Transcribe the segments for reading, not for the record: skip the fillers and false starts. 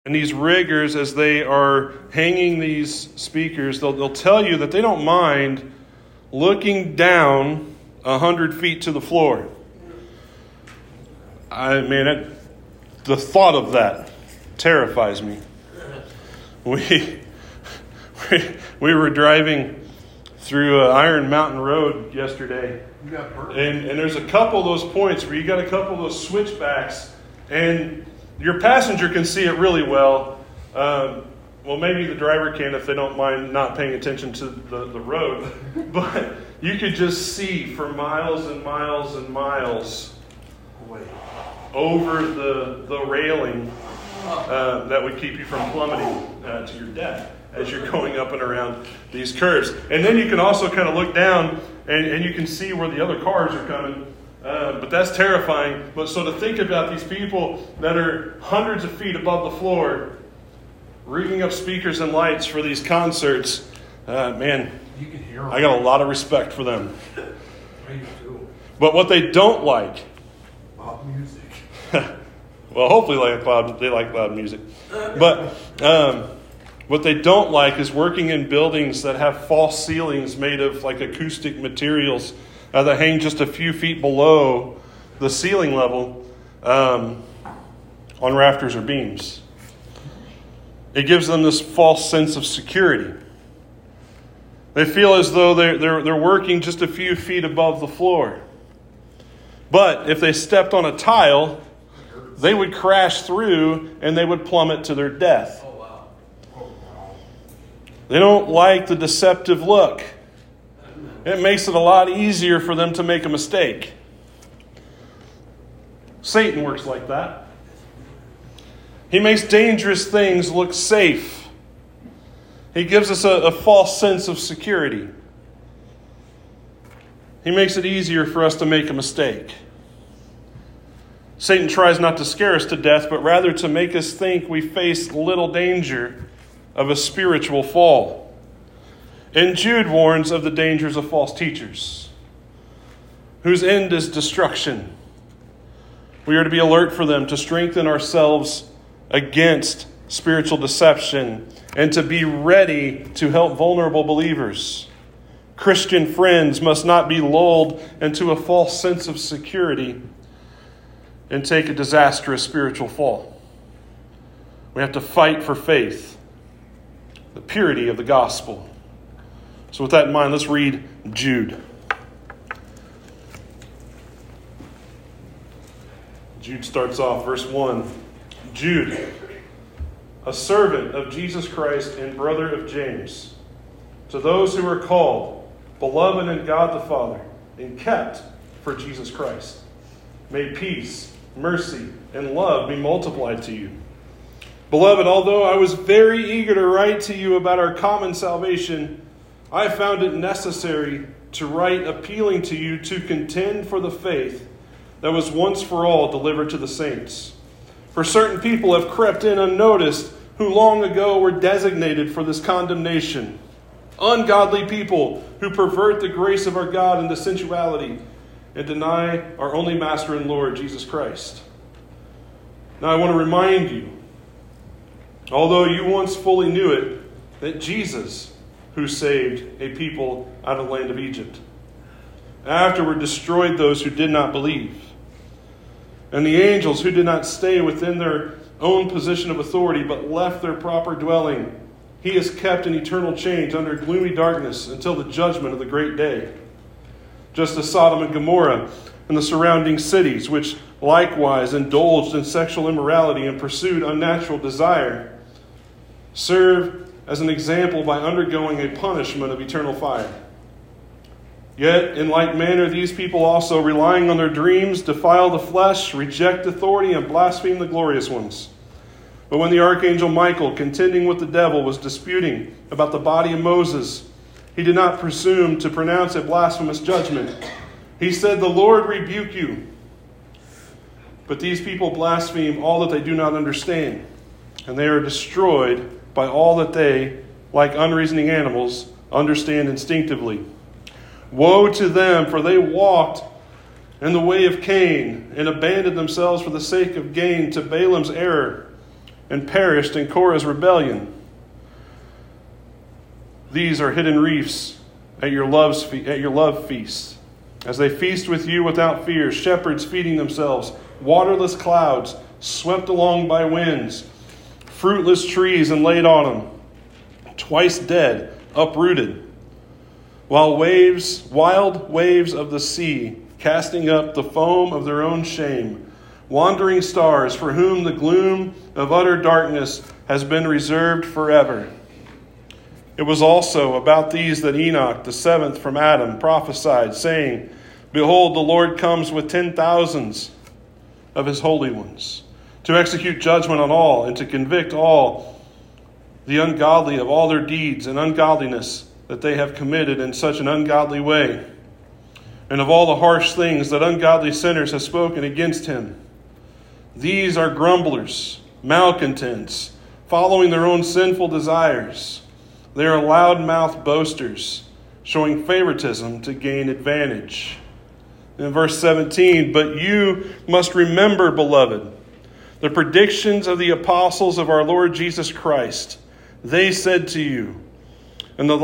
And these riggers, as they are hanging these speakers, they'll tell you that they don't mind looking down 100 feet to the floor. The thought of that terrifies me. We were driving through Iron Mountain Road yesterday, and there's a couple of those points where you got a couple of those switchbacks, and your passenger can see it really well. Well, maybe the driver can if they don't mind not paying attention to the road. But you could just see for miles and miles and miles over the railing that would keep you from plummeting to your death as you're going up and around these curves. And then you can also kind of look down and you can see where the other cars are coming. But that's terrifying. But so to think about these people that are hundreds of feet above the floor, rigging up speakers and lights for these concerts, man, you can hear them. I got a lot of respect for them. I do too. But what they don't like, Loud music. well, hopefully they like loud music. But what they don't like is working in buildings that have false ceilings made of like acoustic materials that hang just a few feet below the ceiling level on rafters or beams. It gives them this false sense of security. They feel as though they're working just a few feet above the floor. But if they stepped on a tile, they would crash through and they would plummet to their death. Oh, wow. They don't like the deceptive look. It makes it a lot easier for them to make a mistake. Satan works like that. He makes dangerous things look safe. He gives us a false sense of security. He makes it easier for us to make a mistake. Satan tries not to scare us to death, but rather to make us think we face little danger of a spiritual fall. And Jude warns of the dangers of false teachers, whose end is destruction. We are to be alert for them, to strengthen ourselves against spiritual deception, and to be ready to help vulnerable believers. Christian friends must not be lulled into a false sense of security and take a disastrous spiritual fall. We have to fight for faith, the purity of the gospel. So with that in mind, let's read Jude. Jude starts off, verse 1. Jude, a servant of Jesus Christ and brother of James, to those who are called, beloved in God the Father, and kept for Jesus Christ, may peace, mercy, and love be multiplied to you. Beloved, although I was very eager to write to you about our common salvation, I found it necessary to write appealing to you to contend for the faith that was once for all delivered to the saints. For certain people have crept in unnoticed, who long ago were designated for this condemnation. Ungodly people who pervert the grace of our God into sensuality and deny our only Master and Lord, Jesus Christ. Now I want to remind you, although you once fully knew it, that Jesus, who saved a people out of the land of Egypt, afterward destroyed those who did not believe. And the angels who did not stay within their own position of authority, but left their proper dwelling, he is kept in eternal chains under gloomy darkness until the judgment of the great day. Just as Sodom and Gomorrah and the surrounding cities, which likewise indulged in sexual immorality and pursued unnatural desire, serve as an example by undergoing a punishment of eternal fire. Yet, in like manner, these people also, relying on their dreams, defile the flesh, reject authority, and blaspheme the glorious ones. But when the archangel Michael, contending with the devil, was disputing about the body of Moses, he did not presume to pronounce a blasphemous judgment. He said, "The Lord rebuke you." But these people blaspheme all that they do not understand, and they are destroyed by all that they, like unreasoning animals, understand instinctively. Woe to them, for they walked in the way of Cain and abandoned themselves for the sake of gain to Balaam's error, and perished in Korah's rebellion. These are hidden reefs at your love feast. As they feast with you without fear, shepherds feeding themselves, waterless clouds swept along by winds, fruitless trees and laid on them, twice dead, uprooted, while wild waves of the sea, casting up the foam of their own shame, wandering stars for whom the gloom of utter darkness has been reserved forever. It was also about these that Enoch, the seventh from Adam, prophesied, saying, Behold, the Lord comes with 10,000s of his holy ones, to execute judgment on all, and to convict all the ungodly of all their deeds and ungodliness that they have committed in such an ungodly way, and of all the harsh things that ungodly sinners have spoken against him. These are grumblers, malcontents, following their own sinful desires. They are loud-mouthed boasters, showing favoritism to gain advantage. In verse 17, but you must remember, beloved, the predictions of the apostles of our Lord Jesus Christ. They said to you, in the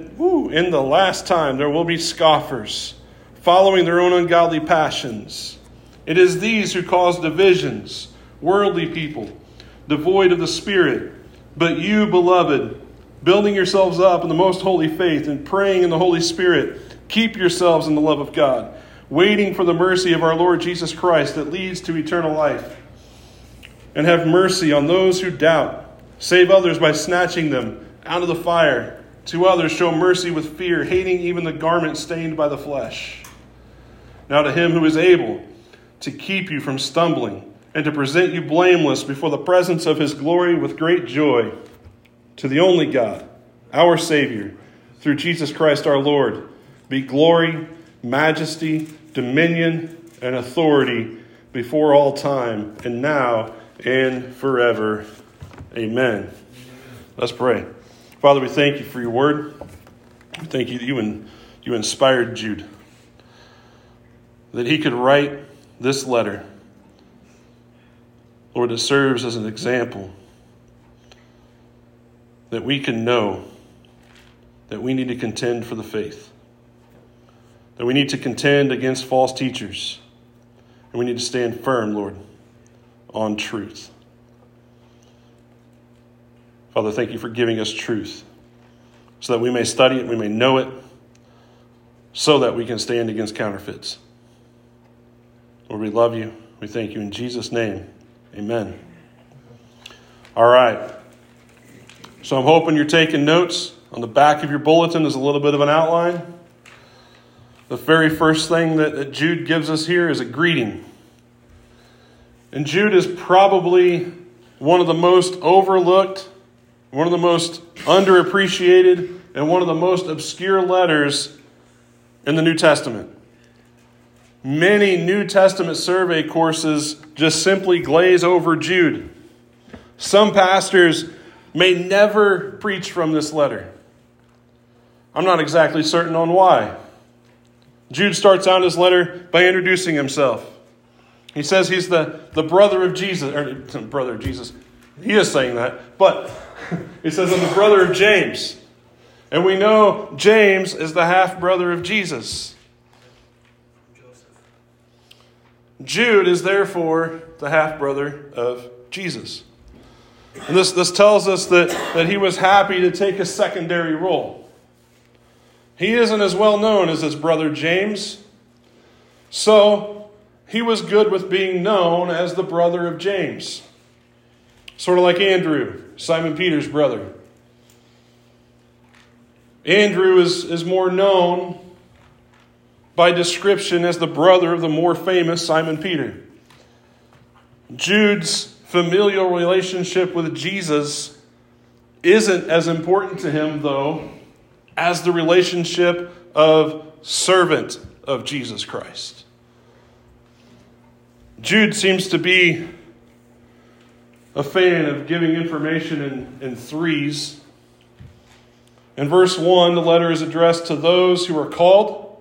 last time there will be scoffers, following their own ungodly passions. It is these who cause divisions, worldly people, devoid of the Spirit. But you, beloved, building yourselves up in the most holy faith and praying in the Holy Spirit, keep yourselves in the love of God, waiting for the mercy of our Lord Jesus Christ that leads to eternal life. And have mercy on those who doubt. Save others by snatching them out of the fire. To others show mercy with fear, hating even the garment stained by the flesh. Now to him who is able to keep you from stumbling and to present you blameless before the presence of his glory with great joy, to the only God, our Savior, through Jesus Christ our Lord, be glory, majesty, dominion, and authority before all time, and now and forever. Amen. Let's pray. Father, we thank you for your word. We thank you that you inspired Jude, that he could write this letter. Lord, it serves as an example that we can know that we need to contend for the faith, that we need to contend against false teachers, and we need to stand firm, Lord, on truth. Father, thank you for giving us truth so that we may study it, we may know it, so that we can stand against counterfeits. Lord, we love you. We thank you in Jesus' name. Amen. All right. So I'm hoping you're taking notes. On the back of your bulletin is a little bit of an outline. The very first thing that Jude gives us here is a greeting. And Jude is probably one of the most overlooked, one of the most underappreciated, and one of the most obscure letters in the New Testament. Many New Testament survey courses just simply glaze over Jude. Some pastors may never preach from this letter. I'm not exactly certain on why. Jude starts out his letter by introducing himself. He says he's the brother of Jesus. Or brother of Jesus. He is saying that. But he says I'm the brother of James. And we know James is the half-brother of Jesus. Jude is therefore the half-brother of Jesus. And this tells us that he was happy to take a secondary role. He isn't as well known as his brother James, so he was good with being known as the brother of James. Sort of like Andrew, Simon Peter's brother. Andrew is more known by description as the brother of the more famous Simon Peter. Jude's familial relationship with Jesus isn't as important to him, though, as the relationship of servant of Jesus Christ. Jude seems to be a fan of giving information in threes. In verse 1, the letter is addressed to those who are called,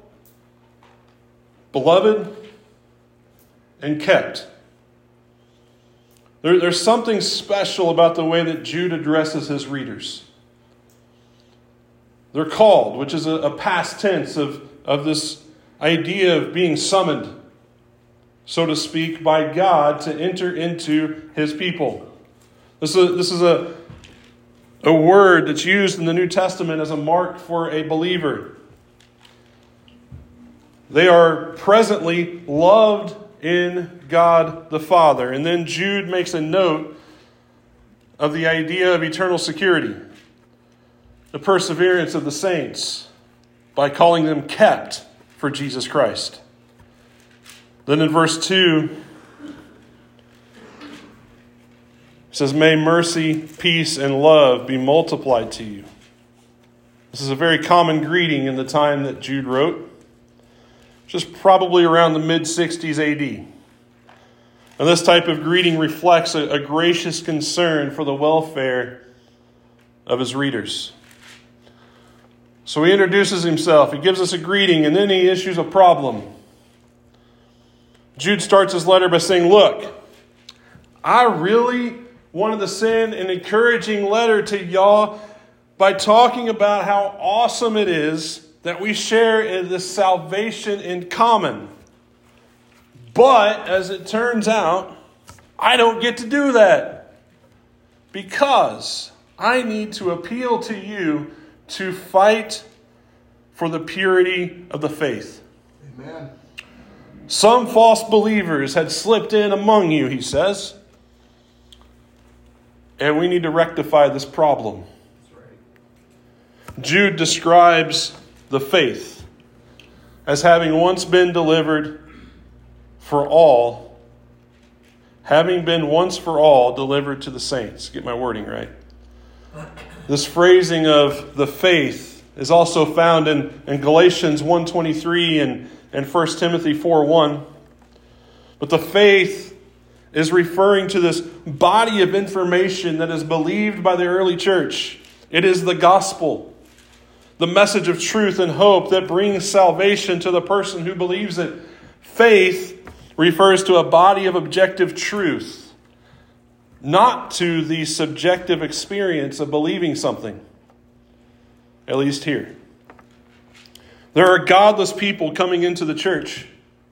beloved, and kept. There's something special about the way that Jude addresses his readers. They're called, which is a past tense of this idea of being summoned, so to speak, by God to enter into his people. This is a word that's used in the New Testament as a mark for a believer. They are presently loved in God the Father. And then Jude makes a note of the idea of eternal security, the perseverance of the saints, by calling them kept for Jesus Christ. Then in verse 2, it says, "May mercy, peace, and love be multiplied to you." This is a very common greeting in the time that Jude wrote, which is probably around the mid-60s AD. And this type of greeting reflects a gracious concern for the welfare of his readers. So he introduces himself, he gives us a greeting, and then he issues a problem. Jude starts his letter by saying, look, I really wanted to send an encouraging letter to y'all by talking about how awesome it is that we share in this salvation in common. But, as it turns out, I don't get to do that because I need to appeal to you to fight for the purity of the faith. Amen. Some false believers had slipped in among you, he says. And we need to rectify this problem. That's right. Jude describes the faith as having once been delivered for all, having been once for all delivered to the saints. Get my wording right. This phrasing of the faith is also found in Galatians 1:23 and 1 Timothy 4:1. But the faith is referring to this body of information that is believed by the early church. It is the gospel, the message of truth and hope that brings salvation to the person who believes it. Faith refers to a body of objective truth, not to the subjective experience of believing something, at least here. There are godless people coming into the church.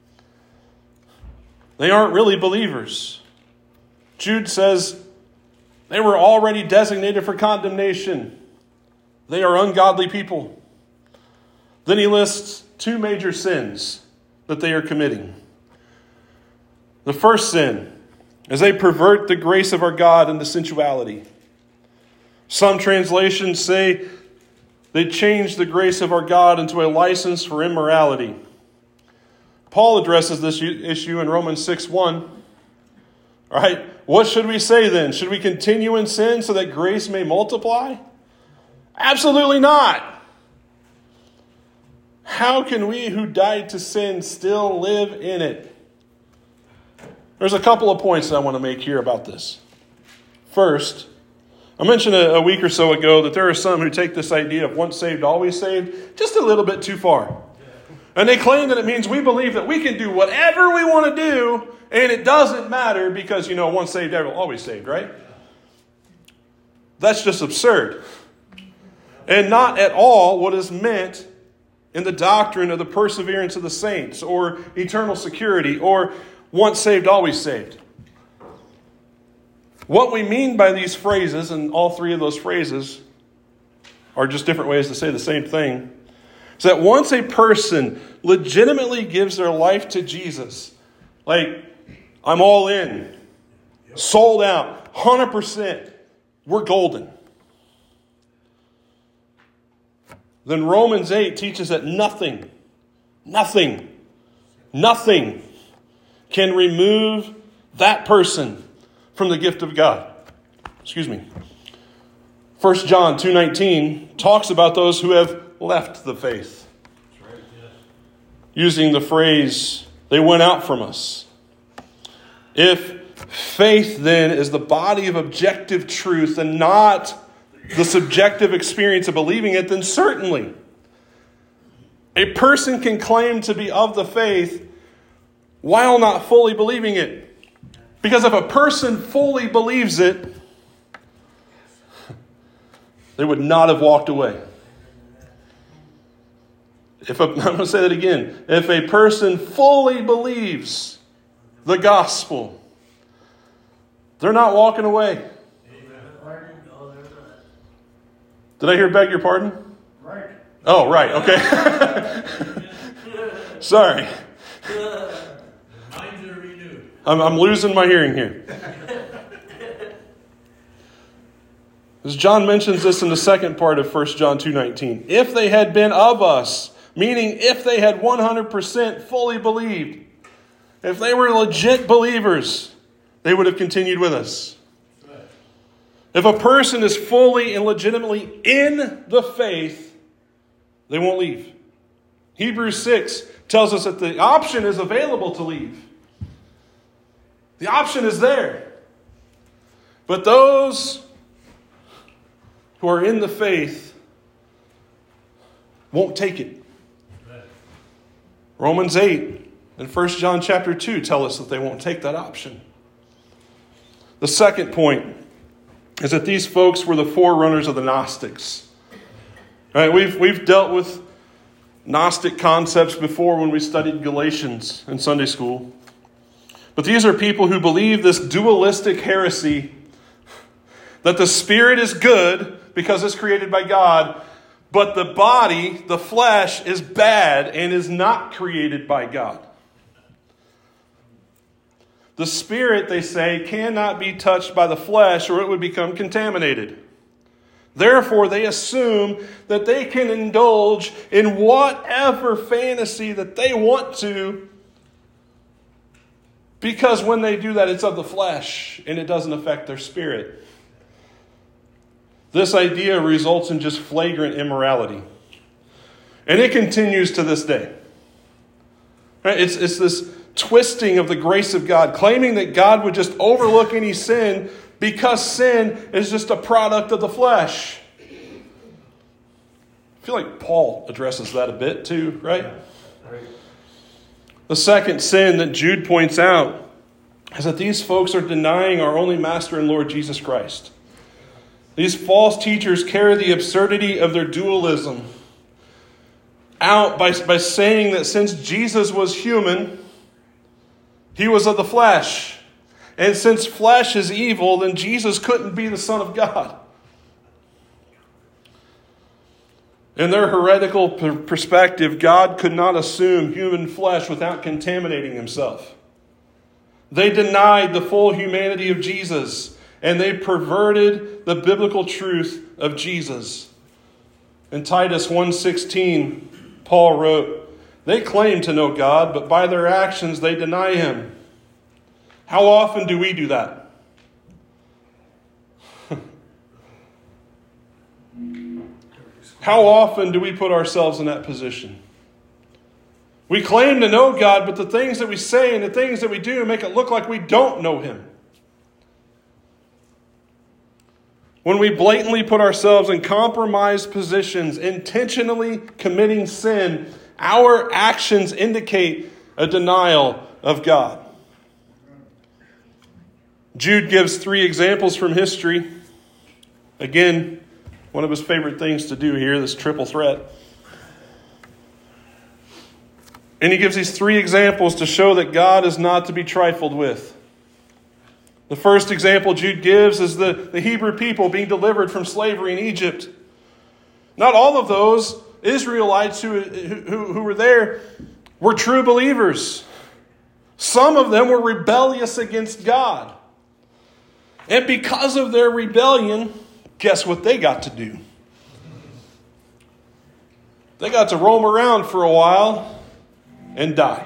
They aren't really believers. Jude says they were already designated for condemnation. They are ungodly people. Then he lists two major sins that they are committing. The first sin is they pervert the grace of our God into sensuality. Some translations say they change the grace of our God into a license for immorality. Paul addresses this issue in Romans 6:1. All right, what should we say then? Should we continue in sin so that grace may multiply? Absolutely not. How can we who died to sin still live in it? There's a couple of points that I want to make here about this. First, I mentioned a week or so ago that there are some who take this idea of once saved, always saved just a little bit too far. And they claim that it means we believe that we can do whatever we want to do and it doesn't matter because, once saved, always saved, right? That's just absurd. And not at all what is meant in the doctrine of the perseverance of the saints or eternal security or once saved, always saved. What we mean by these phrases, and all three of those phrases are just different ways to say the same thing, is that once a person legitimately gives their life to Jesus, like, I'm all in, sold out, 100%, we're golden. Then Romans 8 teaches that nothing can remove that person from the gift of God. 1 John 2:19 talks about those who have left the faith. That's right, yes. Using the phrase, they went out from us. If faith then is the body of objective truth and not the subjective experience of believing it, then certainly a person can claim to be of the faith while not fully believing it. Because if a person fully believes it, they would not have walked away. I'm going to say that again. If a person fully believes the gospel, they're not walking away. Did I hear beg your pardon? Right. Oh, right. Okay. Sorry. Minds are renewed. I'm losing my hearing here. As John mentions this in the second part of 1 John 2:19. If they had been of us, meaning if they had 100% fully believed, if they were legit believers, they would have continued with us. If a person is fully and legitimately in the faith, they won't leave. Hebrews 6 tells us that the option is available to leave. The option is there. But those who are in the faith won't take it. Romans 8 and 1 John chapter 2 tell us that they won't take that option. The second point is that these folks were the forerunners of the Gnostics. Right? We've dealt with Gnostic concepts before when we studied Galatians in Sunday school. But these are people who believe this dualistic heresy that the spirit is good because it's created by God, but the body, the flesh, is bad and is not created by God. The spirit, they say, cannot be touched by the flesh or it would become contaminated. Therefore, they assume that they can indulge in whatever fantasy that they want to, because when they do that, it's of the flesh and it doesn't affect their spirit. This idea results in just flagrant immorality. And it continues to this day. Right? It's this twisting of the grace of God, claiming that God would just overlook any sin because sin is just a product of the flesh. I feel like Paul addresses that a bit too, right? The second sin that Jude points out is that these folks are denying our only Master and Lord Jesus Christ. These false teachers carry the absurdity of their dualism out by saying that since Jesus was human, he was of the flesh. And since flesh is evil, then Jesus couldn't be the Son of God. In their heretical perspective, God could not assume human flesh without contaminating himself. They denied the full humanity of Jesus, and they perverted the biblical truth of Jesus. In Titus 1:16, Paul wrote, "They claim to know God, but by their actions they deny him." How often do we do that? How often do we put ourselves in that position? We claim to know God, but the things that we say and the things that we do make it look like we don't know him. When we blatantly put ourselves in compromised positions, intentionally committing sin, our actions indicate a denial of God. Jude gives 3 examples from history. Again, one of his favorite things to do here, this triple threat. And he gives these 3 examples to show that God is not to be trifled with. The first example Jude gives is the Hebrew people being delivered from slavery in Egypt. Not all of those Israelites who were there were true believers. Some of them were rebellious against God. And because of their rebellion, guess what they got to do? They got to roam around for a while and die.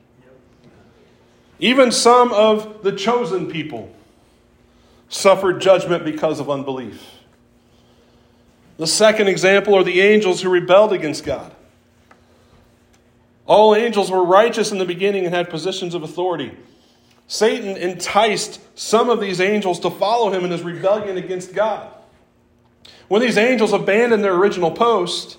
Even some of the chosen people suffered judgment because of unbelief. The second example are the angels who rebelled against God. All angels were righteous in the beginning and had positions of authority. Satan enticed some of these angels to follow him in his rebellion against God. When these angels abandoned their original post,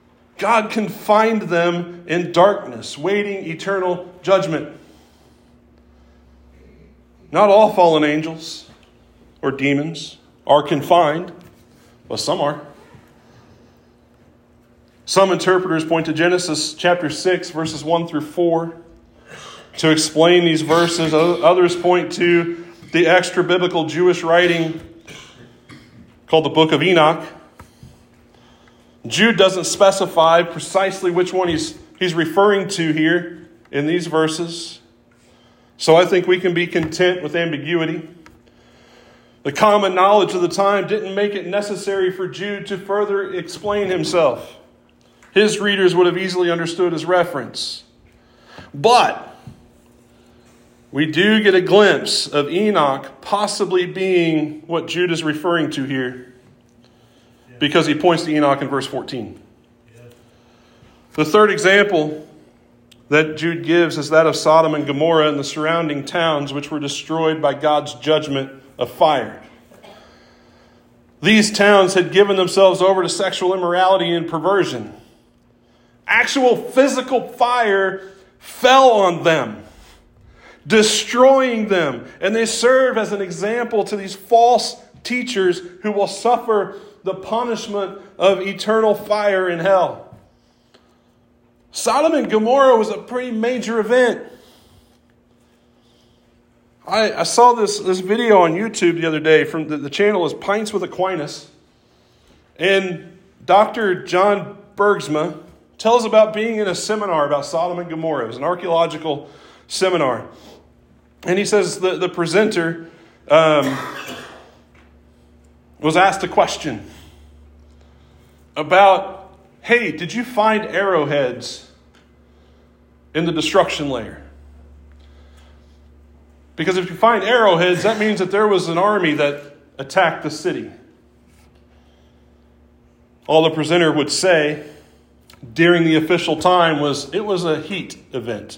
God confined them in darkness, waiting eternal judgment. Not all fallen angels or demons are confined, but some are. Some interpreters point to Genesis chapter 6, verses 1 through 4 to explain these verses. Others point to the extra-biblical Jewish writing called the Book of Enoch. Jude doesn't specify precisely which one he's referring to here in these verses. So I think we can be content with ambiguity. The common knowledge of the time didn't make it necessary for Jude to further explain himself. His readers would have easily understood his reference. But we do get a glimpse of Enoch possibly being what Jude is referring to here, because he points to Enoch in verse 14. The third example that Jude gives is that of Sodom and Gomorrah and the surrounding towns, which were destroyed by God's judgment of fire. These towns had given themselves over to sexual immorality and perversion. Actual physical fire fell on them, destroying them. And they serve as an example to these false teachers who will suffer the punishment of eternal fire in hell. Sodom and Gomorrah was a pretty major event. I saw this video on YouTube the other day. From the channel is Pints with Aquinas. And Dr. John Bergsma tells about being in a seminar about Sodom and Gomorrah. It was an archaeological seminar. And he says the presenter was asked a question about, hey, did you find arrowheads in the destruction layer? Because if you find arrowheads, that means that there was an army that attacked the city. All the presenter would say during the official time was, it was a heat event.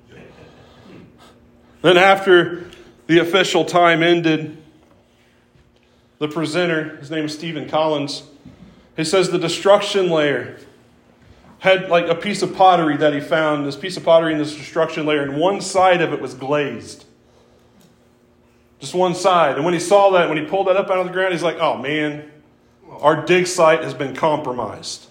Then after the official time ended, the presenter, his name is Stephen Collins, he says the destruction layer had like a piece of pottery that he found, this piece of pottery in this destruction layer, and one side of it was glazed. Just one side. And when he saw that, when he pulled that up out of the ground, he's like, oh man, our dig site has been compromised.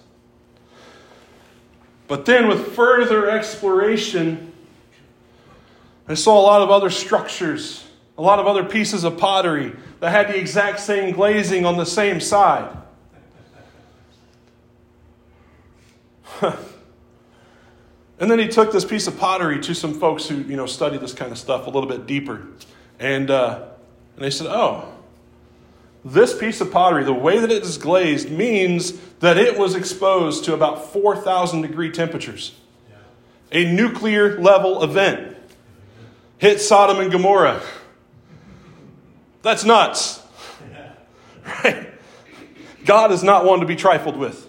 But then with further exploration, I saw a lot of other structures, a lot of other pieces of pottery that had the exact same glazing on the same side. And then he took this piece of pottery to some folks who, study this kind of stuff a little bit deeper. And they said, oh, this piece of pottery, the way that it is glazed means that it was exposed to about 4,000 degree temperatures. Yeah. A nuclear level event hit Sodom and Gomorrah. That's nuts. Yeah. Right? God is not one to be trifled with.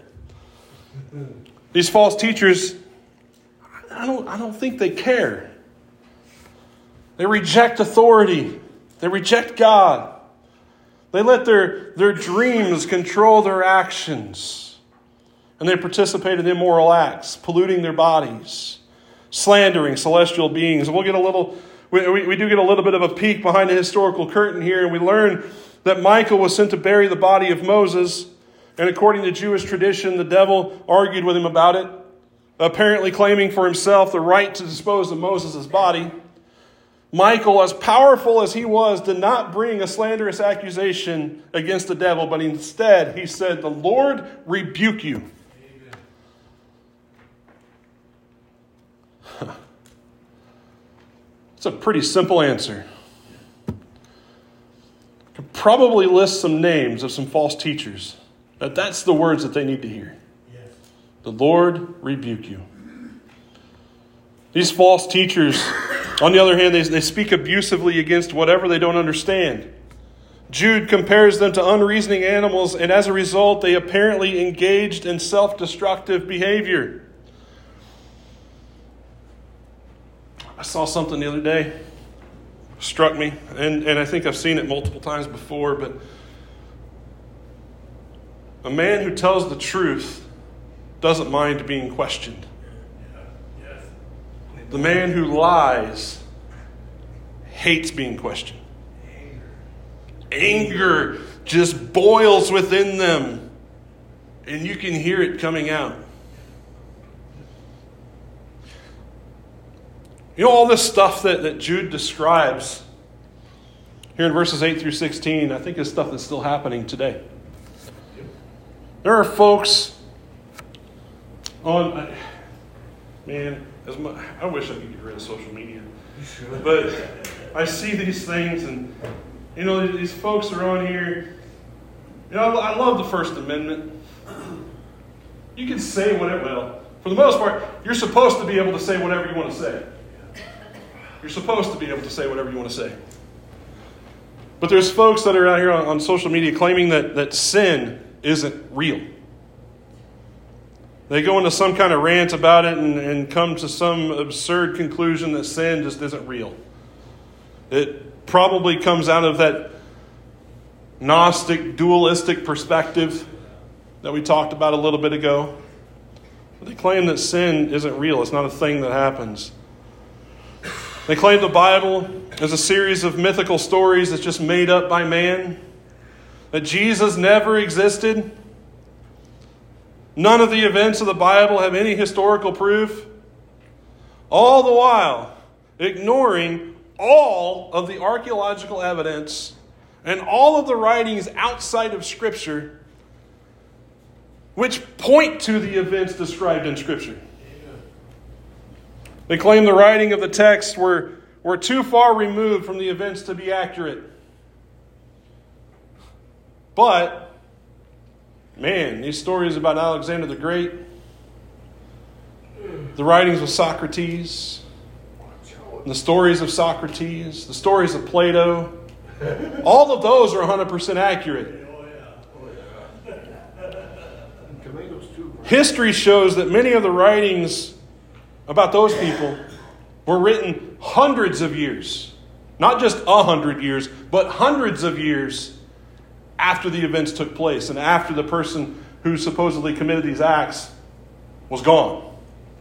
These false teachers, I don't think they care. They reject authority. They reject God. They let their dreams control their actions. And they participate in immoral acts, polluting their bodies, slandering celestial beings. And we do get a little bit of a peek behind the historical curtain here, and we learn that Michael was sent to bury the body of Moses. And according to Jewish tradition, the devil argued with him about it, apparently claiming for himself the right to dispose of Moses' body. Michael, as powerful as he was, did not bring a slanderous accusation against the devil, but instead he said, the Lord rebuke you. It's a pretty simple answer. I could probably list some names of some false teachers. That's the words that they need to hear. Yes. The Lord rebuke you. These false teachers, on the other hand, they speak abusively against whatever they don't understand. Jude compares them to unreasoning animals, and as a result, they apparently engaged in self-destructive behavior. I saw something the other day, struck me, and I think I've seen it multiple times before, but a man who tells the truth doesn't mind being questioned. The man who lies hates being questioned. Anger just boils within them, and you can hear it coming out. You know, all this stuff that Jude describes here in verses 8 through 16, I think is stuff that's still happening today. There are folks on, man, I wish I could get rid of social media. You should. But I see these things, and, you know, these folks are on here. You know, I love the First Amendment. You can say whatever, well, for the most part, you're supposed to be able to say whatever you want to say. You're supposed to be able to say whatever you want to say. But there's folks that are out here on social media claiming that sin isn't real. They go into some kind of rant about it and come to some absurd conclusion that sin just isn't real. It probably comes out of that Gnostic, dualistic perspective that we talked about a little bit ago. But they claim that sin isn't real. It's not a thing that happens. They claim the Bible is a series of mythical stories that's just made up by man. That Jesus never existed. None of the events of the Bible have any historical proof. All the while ignoring all of the archaeological evidence and all of the writings outside of Scripture which point to the events described in Scripture. They claim the writing of the text were too far removed from the events to be accurate. But, man, these stories about Alexander the Great, the writings of Socrates, the stories of Socrates, the stories of Plato, all of those are 100% accurate. History shows that many of the writings about those people were written hundreds of years, not just 100 years, but hundreds of years after the events took place and after the person who supposedly committed these acts was gone.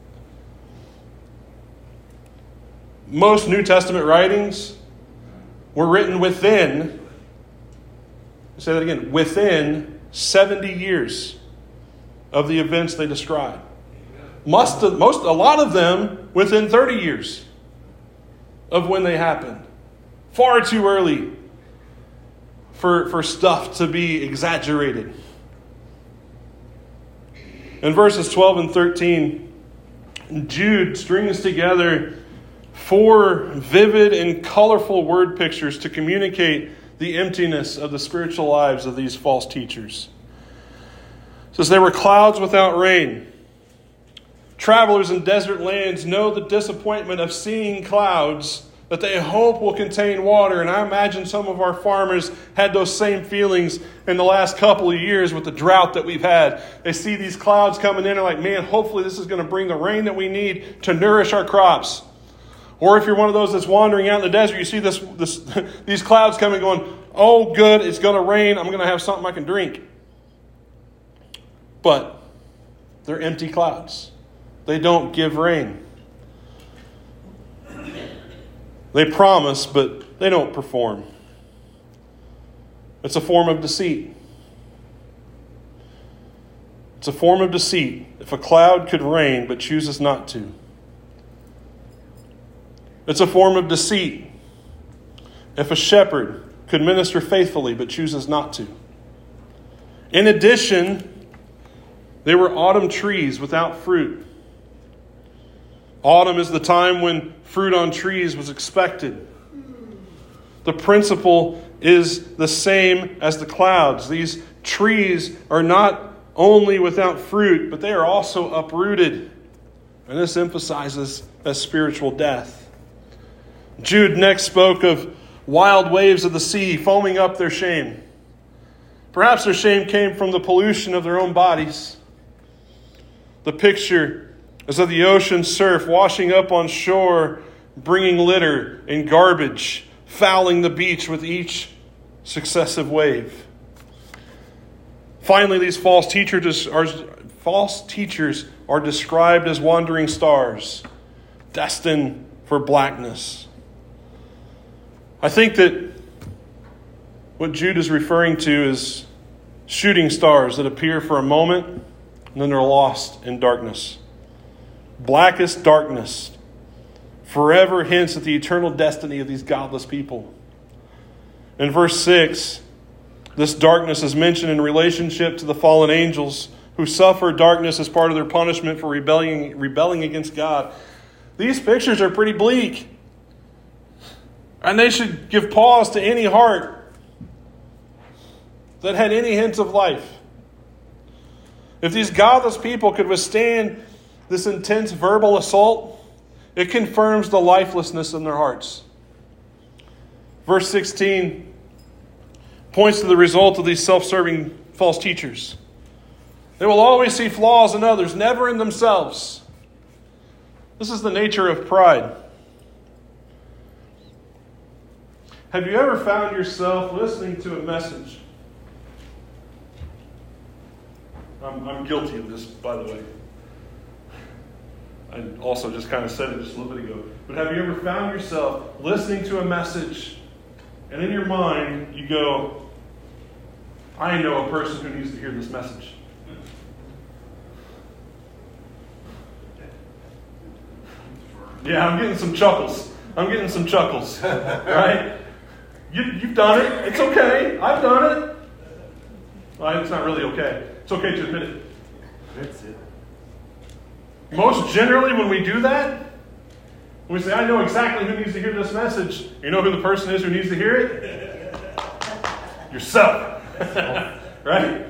Most New Testament writings were written within, say that again, within 70 years of the events they describe. A lot of them within 30 years of when they happened. Far too early for stuff to be exaggerated. In verses 12 and 13, Jude strings together 4 vivid and colorful word pictures to communicate the emptiness of the spiritual lives of these false teachers. It says, they were clouds without rain. Travelers in desert lands know the disappointment of seeing clouds that they hope will contain water. And I imagine some of our farmers had those same feelings in the last couple of years with the drought that we've had. They see these clouds coming in and like, man, hopefully this is going to bring the rain that we need to nourish our crops. Or if you're one of those that's wandering out in the desert, you see these clouds coming going, oh good, it's going to rain. I'm going to have something I can drink. But they're empty clouds. They don't give rain. They promise, but they don't perform. It's a form of deceit. It's a form of deceit if a cloud could rain but chooses not to. It's a form of deceit if a shepherd could minister faithfully but chooses not to. In addition, they were autumn trees without fruit. Autumn is the time when fruit on trees was expected. The principle is the same as the clouds. These trees are not only without fruit, but they are also uprooted. And this emphasizes that spiritual death. Jude next spoke of wild waves of the sea foaming up their shame. Perhaps their shame came from the pollution of their own bodies. The picture is of the ocean surf washing up on shore, bringing litter and garbage, fouling the beach with each successive wave. Finally, these false teachers are described as wandering stars, destined for blackness. I think that what Jude is referring to is shooting stars that appear for a moment and then they're lost in darkness. Blackest darkness forever hints at the eternal destiny of these godless people. In verse 6, this darkness is mentioned in relationship to the fallen angels who suffer darkness as part of their punishment for rebelling against God. These pictures are pretty bleak. And they should give pause to any heart that had any hints of life. If these godless people could withstand this intense verbal assault, it confirms the lifelessness in their hearts. Verse 16 points to the result of these self-serving false teachers. They will always see flaws in others, never in themselves. This is the nature of pride. Have you ever found yourself listening to a message? I'm guilty of this, by the way. I also just kind of said it just a little bit ago. But have you ever found yourself listening to a message, and in your mind you go, I know a person who needs to hear this message. Yeah, I'm getting some chuckles. Right? You've done it. It's okay. I've done it. Well, it's not really okay. It's okay to admit it. That's it. Most generally, when we do that, when we say, I know exactly who needs to hear this message, you know who the person is who needs to hear it? Yourself. Right?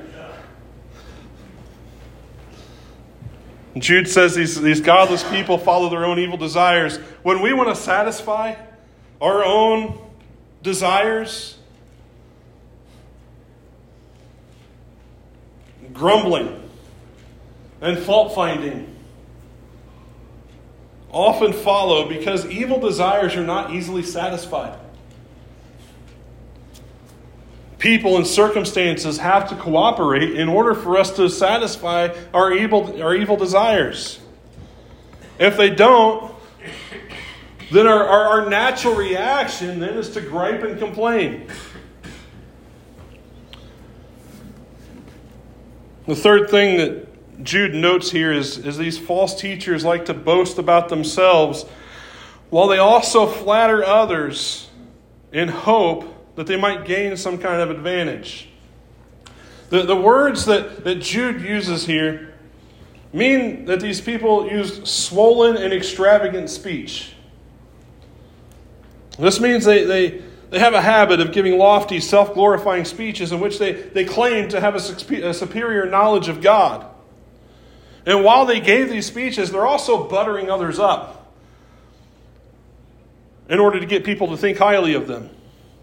Jude says these godless people follow their own evil desires. When we want to satisfy our own desires, grumbling and fault-finding often follow because evil desires are not easily satisfied. People and circumstances have to cooperate in order for us to satisfy our evil desires. If they don't, then our natural reaction then is to gripe and complain. The third thing that Jude notes here is these false teachers like to boast about themselves while they also flatter others in hope that they might gain some kind of advantage. The words that Jude uses here mean that these people use swollen and extravagant speech. This means they have a habit of giving lofty, self-glorifying speeches in which they claim to have a superior knowledge of God. And while they gave these speeches, they're also buttering others up in order to get people to think highly of them.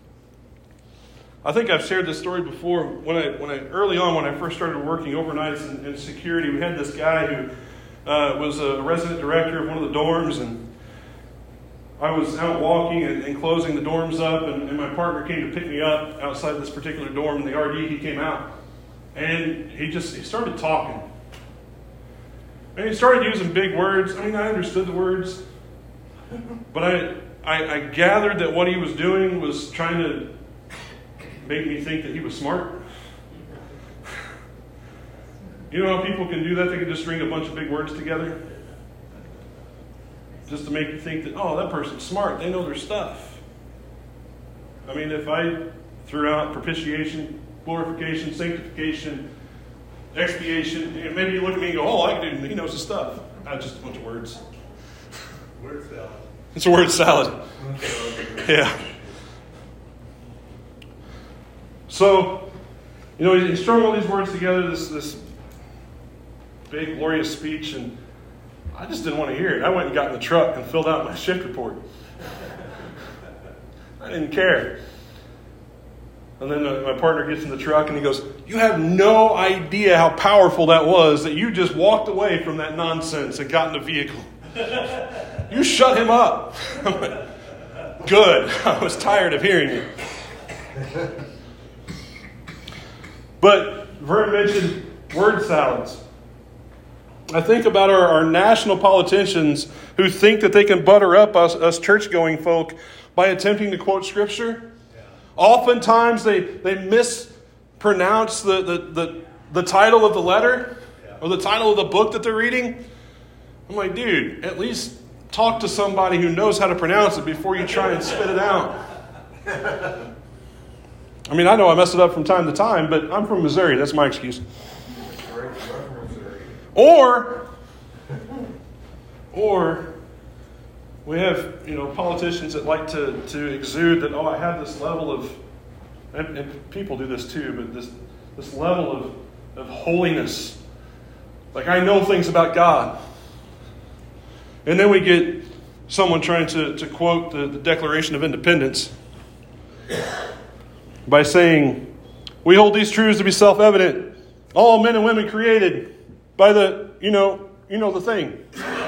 I think I've shared this story before. When I first started working overnights in security, we had this guy who was a resident director of one of the dorms, and I was out walking and closing the dorms up, and my partner came to pick me up outside this particular dorm. And the RD, he came out, and he started talking, and he started using big words. I mean, I understood the words, but I gathered that what he was doing was trying to make me think that he was smart. You know how people can do that? They can just string a bunch of big words together just to make you think that, oh, that person's smart. They know their stuff. I mean, if I threw out propitiation, glorification, sanctification, expiation, maybe you look at me and go, oh, I can do, he knows his stuff. Not just a bunch of words. Word salad. It's a word salad. Yeah. So, he strung all these words together, this big, glorious speech, and I just didn't want to hear it. I went and got in the truck and filled out my shift report. I didn't care. And then my partner gets in the truck and he goes, you have no idea how powerful that was, that you just walked away from that nonsense and got in the vehicle. You shut him up. I went, good. I was tired of hearing it. But Vern mentioned word salads. I think about our national politicians who think that they can butter up us church-going folk by attempting to quote Scripture. Oftentimes they mispronounce the title of the letter or the title of the book that they're reading. I'm like, dude, at least talk to somebody who knows how to pronounce it before you try and spit it out. I mean, I know I mess it up from time to time, but I'm from Missouri. That's my excuse. Or we have, politicians that like to exude that, I have this level of, and people do this too, but this level of holiness. Like, I know things about God. And then we get someone trying to quote the Declaration of Independence by saying, we hold these truths to be self-evident. All men and women created by the, the thing.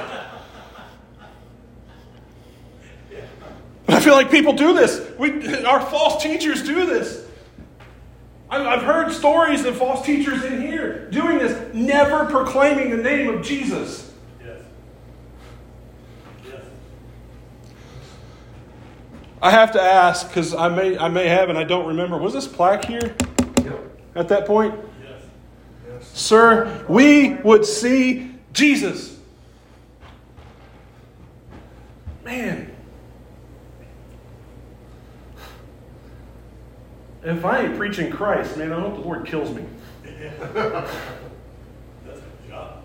But I feel like people do this. Our false teachers do this. I've heard stories of false teachers in here doing this, never proclaiming the name of Jesus. I have to ask, because I may have and I don't remember. Was this plaque here at that point? Yes. Sir, we would see Jesus. Man. If I ain't preaching Christ, man, I hope the Lord kills me. That's a job.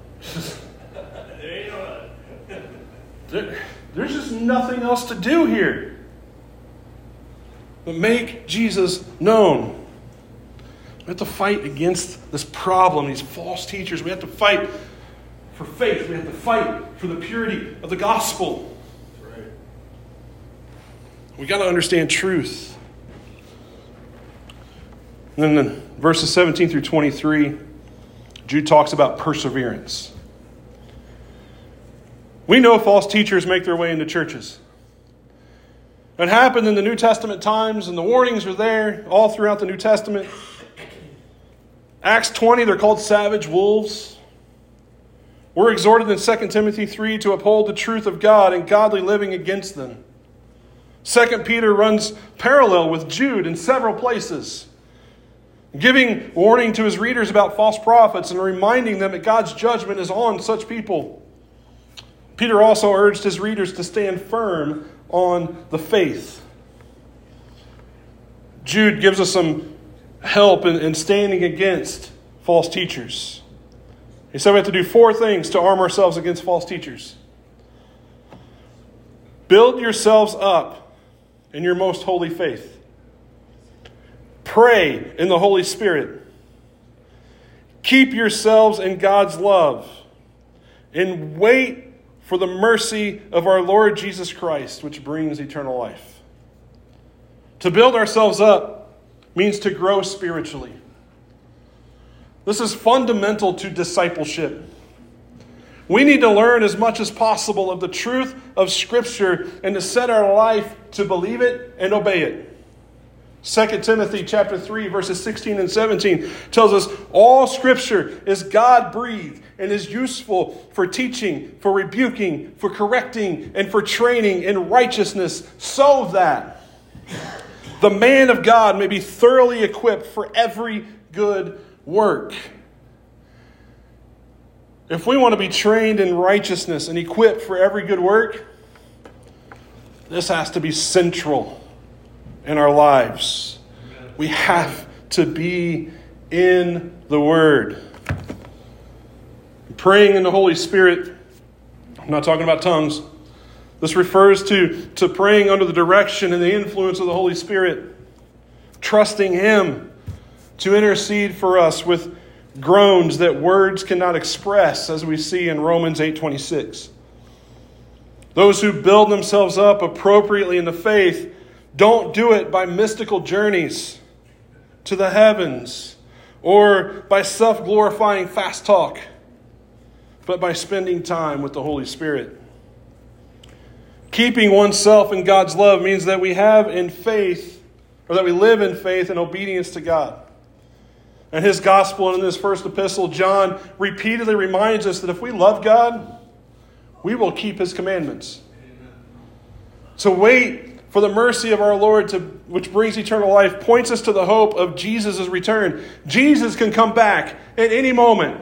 There's just nothing else to do here. But make Jesus known. We have to fight against this problem, these false teachers. We have to fight for faith. We have to fight for the purity of the gospel. That's right. We got to understand truth. And then in verses 17 through 23, Jude talks about perseverance. We know false teachers make their way into churches. It happened in the New Testament times, and the warnings are there all throughout the New Testament. Acts 20, they're called savage wolves. We're exhorted in 2 Timothy 3 to uphold the truth of God and godly living against them. 2 Peter runs parallel with Jude in several places, giving warning to his readers about false prophets and reminding them that God's judgment is on such people. Peter also urged his readers to stand firm on the faith. Jude gives us some help in standing against false teachers. He said we have to do 4 things to arm ourselves against false teachers. Build yourselves up in your most holy faith. Pray in the Holy Spirit. Keep yourselves in God's love. And wait for the mercy of our Lord Jesus Christ, which brings eternal life. To build ourselves up means to grow spiritually. This is fundamental to discipleship. We need to learn as much as possible of the truth of Scripture and to set our life to believe it and obey it. 2 Timothy chapter 3, verses 16 and 17 tells us all Scripture is God-breathed and is useful for teaching, for rebuking, for correcting, and for training in righteousness, so that the man of God may be thoroughly equipped for every good work. If we want to be trained in righteousness and equipped for every good work, this has to be central in our lives. We have to be in the Word. Praying in the Holy Spirit, I'm not talking about tongues. This refers to praying under the direction and the influence of the Holy Spirit. Trusting Him to intercede for us with groans that words cannot express, as we see in Romans 8:26. Those who build themselves up appropriately in the faith don't do it by mystical journeys to the heavens or by self-glorifying fast talk, but by spending time with the Holy Spirit. Keeping oneself in God's love means that we have in faith, or that we live in faith and obedience to God. And His gospel, and in this first epistle, John repeatedly reminds us that if we love God, we will keep His commandments. So wait for the mercy of our Lord, which brings eternal life, points us to the hope of Jesus' return. Jesus can come back at any moment.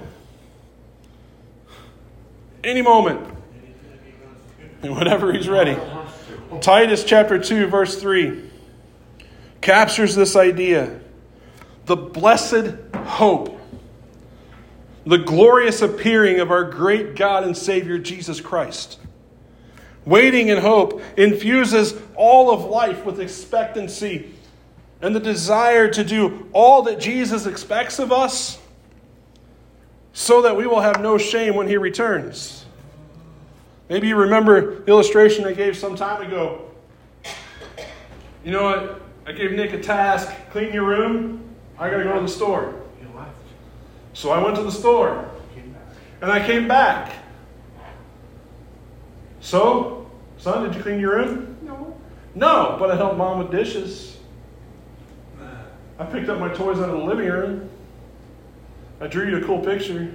Any moment. And whenever he's ready. Titus chapter 2, verse 3 captures this idea. The blessed hope. The glorious appearing of our great God and Savior, Jesus Christ. Waiting in hope infuses all of life with expectancy and the desire to do all that Jesus expects of us so that we will have no shame when he returns. Maybe you remember the illustration I gave some time ago. You know what? I gave Nick a task, clean your room. I got to go to the store. So I went to the store. And I came back. So, son, did you clean your room? No, but I helped Mom with dishes. I picked up my toys out of the living room. I drew you a cool picture.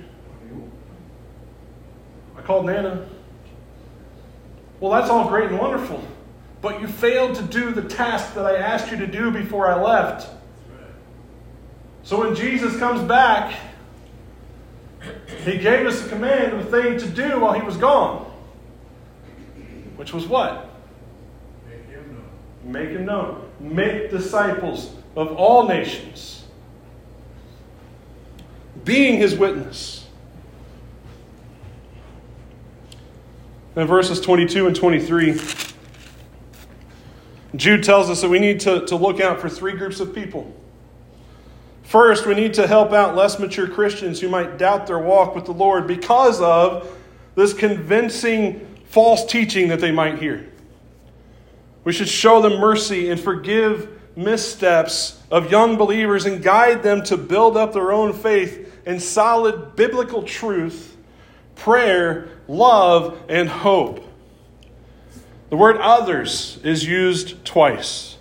I called Nana. Well, that's all great and wonderful. But you failed to do the task that I asked you to do before I left. So when Jesus comes back, he gave us a command of a thing to do while he was gone. Which was what? Make him known. Make him known. Make disciples of all nations. Being his witness. In verses 22 and 23, Jude tells us that we need to look out for three groups of people. First, we need to help out less mature Christians who might doubt their walk with the Lord because of this convincing false teaching that they might hear. We should show them mercy and forgive missteps of young believers and guide them to build up their own faith in solid biblical truth, prayer, love, and hope. The word others is used twice.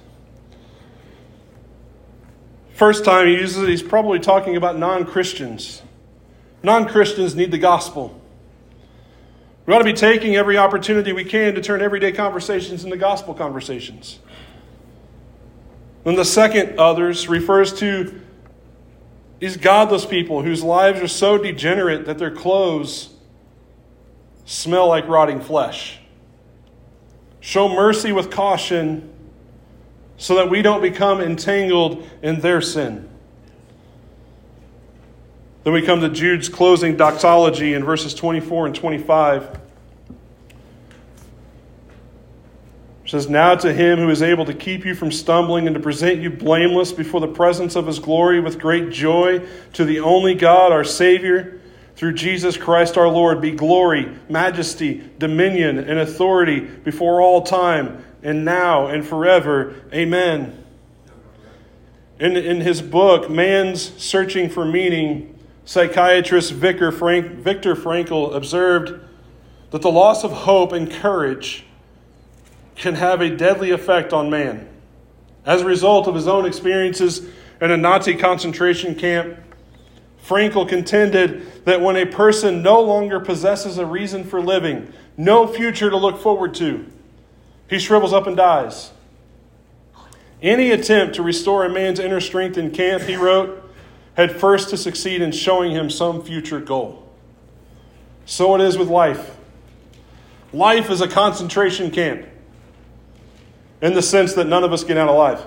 First time he uses it, he's probably talking about non-Christians. Non-Christians need the gospel. We ought to be taking every opportunity we can to turn everyday conversations into gospel conversations. Then the second others refers to these godless people whose lives are so degenerate that their clothes smell like rotting flesh. Show mercy with caution so that we don't become entangled in their sin. Then we come to Jude's closing doxology in verses 24 and 25. It says, "Now to him who is able to keep you from stumbling and to present you blameless before the presence of his glory with great joy, to the only God, our Savior, through Jesus Christ our Lord, be glory, majesty, dominion, and authority before all time, and now and forever. Amen." In his book, Man's Searching for Meaning, psychiatrist Viktor Frankl observed that the loss of hope and courage can have a deadly effect on man. As a result of his own experiences in a Nazi concentration camp, Frankl contended that when a person no longer possesses a reason for living, no future to look forward to, he shrivels up and dies. Any attempt to restore a man's inner strength in camp, he wrote, had first to succeed in showing him some future goal. So it is with life. Life is a concentration camp in the sense that none of us get out alive.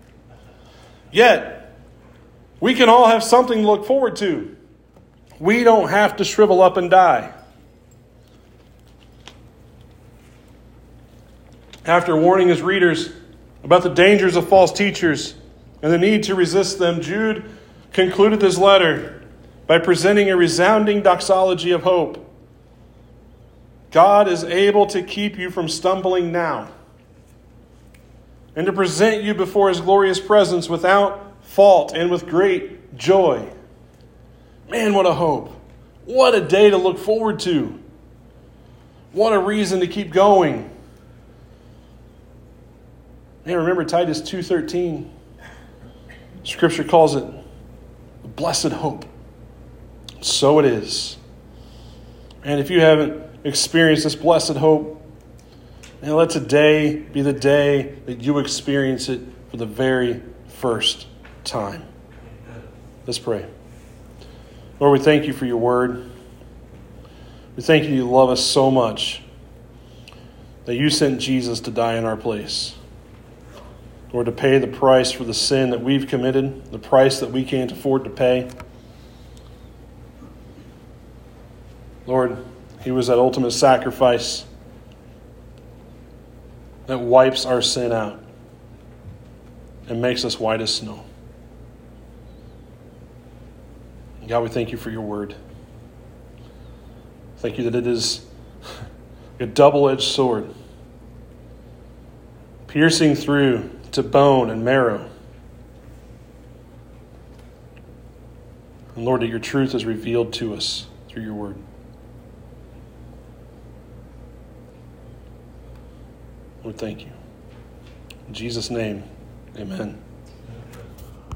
Yet, we can all have something to look forward to. We don't have to shrivel up and die. After warning his readers about the dangers of false teachers and the need to resist them, Jude concluded this letter by presenting a resounding doxology of hope. God is able to keep you from stumbling now and to present you before his glorious presence without fault and with great joy. Man, what a hope. What a day to look forward to. What a reason to keep going. Man, remember Titus 2:13. Scripture calls it the blessed hope. So it is. And if you haven't experienced this blessed hope, And let today be the day that you experience it for the very first time. Let's pray. Lord, we thank you for your word. We thank you love us so much that you sent Jesus to die in our place. Lord, to pay the price for the sin that we've committed, the price that we can't afford to pay. Lord, he was that ultimate sacrifice that wipes our sin out and makes us white as snow. God, we thank you for your word. Thank you that it is a double-edged sword, piercing through to bone and marrow. And Lord, that your truth is revealed to us through your word. Lord, thank you. In Jesus' name, amen.